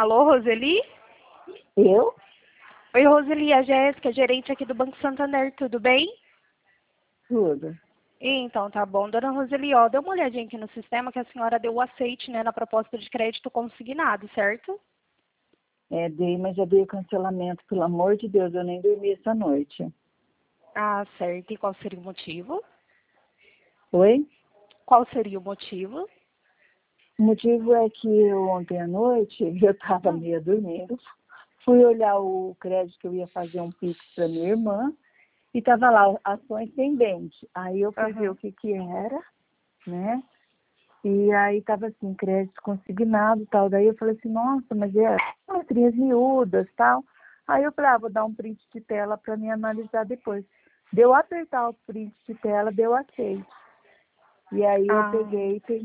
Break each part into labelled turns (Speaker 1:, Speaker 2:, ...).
Speaker 1: Alô, Roseli?
Speaker 2: Eu?
Speaker 1: Oi, Roseli, a Jéssica, gerente aqui do Banco Santander, tudo bem?
Speaker 2: Tudo.
Speaker 1: Então, tá bom. Dona Roseli, ó, dê uma olhadinha aqui no sistema que a senhora deu o aceite, né, na proposta de crédito consignado, certo?
Speaker 2: Dei, mas já dei cancelamento. Pelo amor de Deus, eu nem dormi essa noite.
Speaker 1: Ah, certo. E qual seria o motivo?
Speaker 2: Oi?
Speaker 1: Qual seria o motivo?
Speaker 2: O motivo é que ontem à noite eu estava meio dormindo. Fui olhar o crédito que eu ia fazer um Pix para minha irmã e estava lá, ações sem dente. Aí eu fui ver o que era, né? E aí estava assim, crédito consignado e tal. Daí eu falei assim, nossa, mas é letrinhas miúdas e tal. Aí eu falei, vou dar um print de tela para me analisar depois. Deu apertar o print de tela, deu aceite. E aí eu peguei e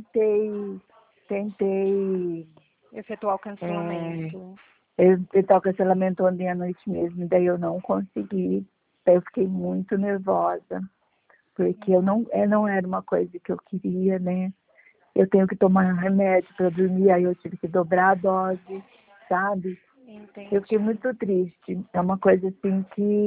Speaker 2: tentei
Speaker 1: Efetuar o cancelamento.
Speaker 2: evitar o cancelamento ontem à noite mesmo. Daí eu não consegui. Daí eu fiquei muito nervosa. Porque não era uma coisa que eu queria, né? Eu tenho que tomar remédio para dormir, aí eu tive que dobrar a dose, sabe?
Speaker 1: Entendi.
Speaker 2: Eu fiquei muito triste. É uma coisa assim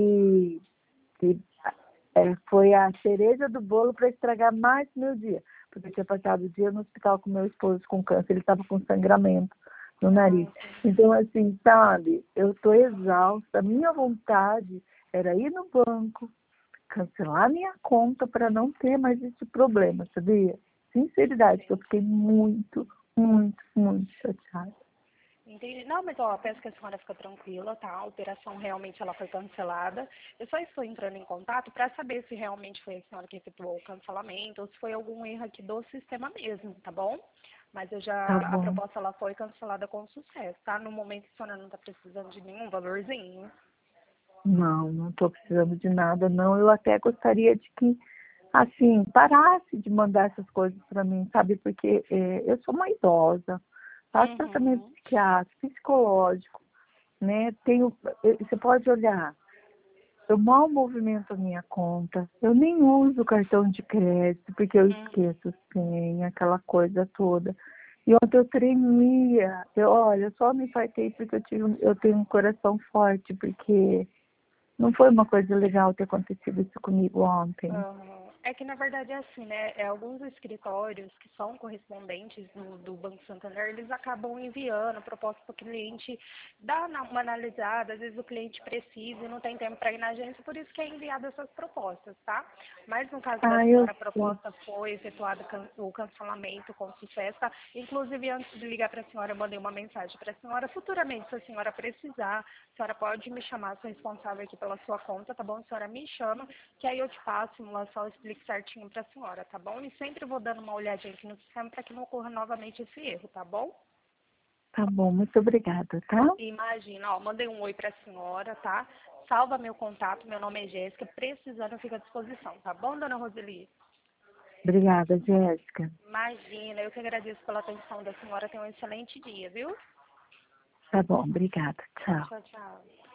Speaker 2: que foi a cereja do bolo para estragar mais meu dia. Porque eu tinha passado o dia no hospital com meu esposo com câncer, ele estava com sangramento no nariz. Então, assim, sabe, eu estou exausta. A minha vontade era ir no banco, cancelar minha conta para não ter mais esse problema, sabia? Sinceridade, que eu fiquei muito, muito, muito chateada.
Speaker 1: Entendi. Não, mas ó, peço que a senhora fique tranquila, tá? A operação realmente ela foi cancelada. Eu só estou entrando em contato para saber se realmente foi a senhora que efetuou o cancelamento ou se foi algum erro aqui do sistema mesmo, tá bom? Mas
Speaker 2: Tá
Speaker 1: a
Speaker 2: bom.
Speaker 1: proposta ela foi cancelada com sucesso, tá? No momento a senhora não está precisando de nenhum valorzinho.
Speaker 2: Não estou precisando de nada, não. Eu até gostaria de que, assim, parasse de mandar essas coisas para mim, sabe? Porque eu sou uma idosa, faço tratamento psiquiátrico, psicológico, né? Você pode olhar, eu mal movimento a minha conta, eu nem uso cartão de crédito, porque eu esqueço senha, aquela coisa toda. E ontem eu tremia, olha, eu só me infartei porque eu tenho um coração forte, porque não foi uma coisa legal ter acontecido isso comigo ontem.
Speaker 1: É que, na verdade, é assim, né? Alguns escritórios que são correspondentes do Banco Santander, eles acabam enviando proposta para o cliente dar uma analisada. Às vezes o cliente precisa e não tem tempo para ir na agência, por isso que é enviado essas propostas, tá? Mas no caso da senhora, a proposta foi efetuado o cancelamento com sucesso, tá? Inclusive, antes de ligar para a senhora, eu mandei uma mensagem para a senhora. Futuramente, se a senhora precisar, a senhora pode me chamar, sou responsável aqui pela sua conta, tá bom? A senhora me chama, que aí eu te passo a simulação, explico certinho para a senhora, tá bom? E sempre vou dando uma olhadinha aqui no sistema para que não ocorra novamente esse erro, tá bom?
Speaker 2: Tá bom, muito obrigada, tá?
Speaker 1: Imagina, ó, mandei um oi para a senhora, tá? Salva meu contato, meu nome é Jéssica, precisando eu fico à disposição, tá bom, dona Roseli?
Speaker 2: Obrigada, Jéssica.
Speaker 1: Imagina, eu que agradeço pela atenção da senhora, tenha um excelente dia, viu?
Speaker 2: Tá bom, obrigada. Tchau.
Speaker 1: Tchau, tchau.